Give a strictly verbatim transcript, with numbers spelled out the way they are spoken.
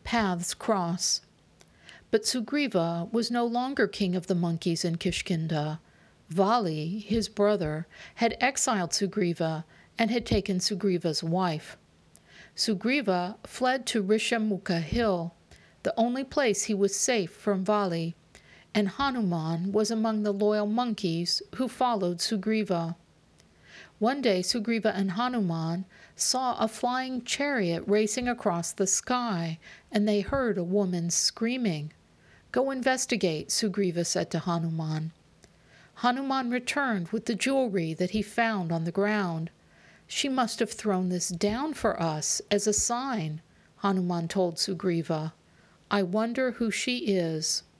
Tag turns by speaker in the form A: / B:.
A: paths cross. But Sugriva was no longer king of the monkeys in Kishkinda. Vali, his brother, had exiled Sugriva and had taken Sugriva's wife. Sugriva fled to Rishamukha hill, the only place he was safe from Vali, and Hanuman was among the loyal monkeys who followed Sugriva. One day Sugriva and Hanuman saw a flying chariot racing across the sky, and they heard a woman screaming. "Go investigate," Sugriva said to Hanuman. Hanuman returned with the jewelry that he found on the ground. "She must have thrown this down for us as a sign," Hanuman told Sugriva. "I wonder who she is."